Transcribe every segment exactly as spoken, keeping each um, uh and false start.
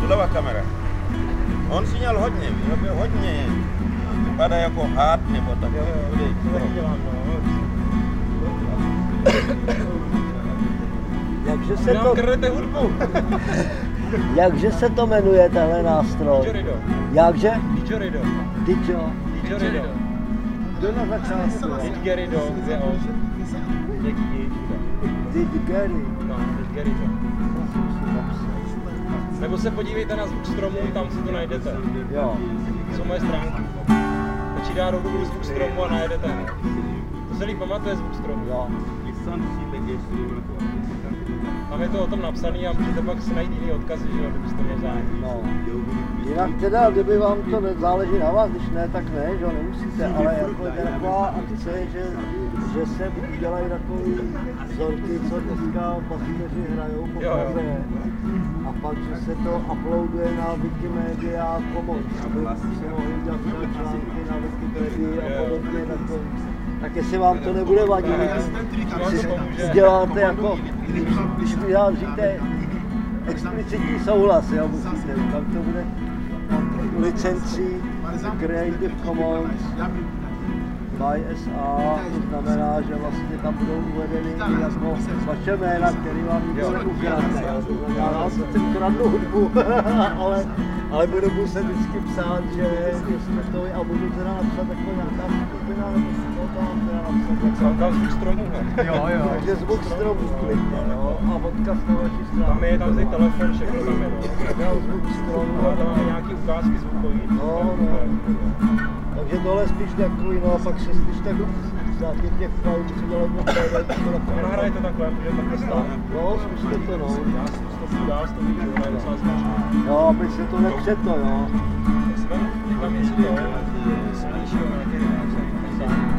Tudova kamera. On si měl hodně, vyrobil hodně. Vypadá jako hád nebo tak. Jo, jo, to taky dělám, no. Jakže se to... kradete hudbu. Jakže se to jmenuje tenhle nástroj? Didgeridoo. Jakže? Didgeridoo. Didžo. Didgeridoo. Kdo na začátku? Didgeridoo je o dětí. Didgery. No, Didgeridoo. Nebo se podívejte na zvuk stromů, tam si to najdete. Jo. To jsou moje stránky. Stačí dát do Google zvuk stromu a najdete. To se líp pamatuje zvuk stromu. Jo. Tam je to o tom napsaný a můžete pak si najít jiný odkazy, že jo, kdybyste měli zájem. No. Jinak teda, kdyby vám to nezáleží na vás, když ne, tak ne, že jo, nemusíte, ale jako je taková akce, že, že se udělají takový vzorky, co dneska basíři hrajou po Praze. A pak, že se to uploaduje na Wikimedia Commons, aby se mohli udělat články na Wikipedii a podobně. Jako, tak jestli vám to nebude vadit, si děláte jako, když mi vyjádříte explicitní souhlas, jo, musíte, tam to bude licencí Creative Commons by S A, to znamená, že vlastně tam budou uvedeny jako vaše jména, který vám nikdo neukradne. Já vám sice ukradnu hudbu, ale, ale budu muset vždycky psát, že jestli to je, a budu teda napsat jako nějaká skupina, nebo si to tam teda napsat. Tam tam zvuk stromu, ne? Jo, jo. Takže zvuk stromu klidně, no, a odkaz na vaši stránku. Tam je, tam zde telefon, všechno tam je, no. Tam zvuk stromu. A tam máme nějaký ukázky zvukový. No, no. Takže tohle spíš takový, no a pak se když tak zátěr těch fajů, co dělají na P D, to takové. Nahraje to takhle, může takhle stát. No, zkuste to, no. Já si to půjdu dál s tou vídeo, ona je docela zmačná. Jo, aby se to nepřetlo, jo. Tam je to, smíšil na nějaký název.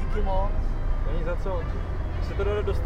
Díky moc. Není za co. Se to jde dostat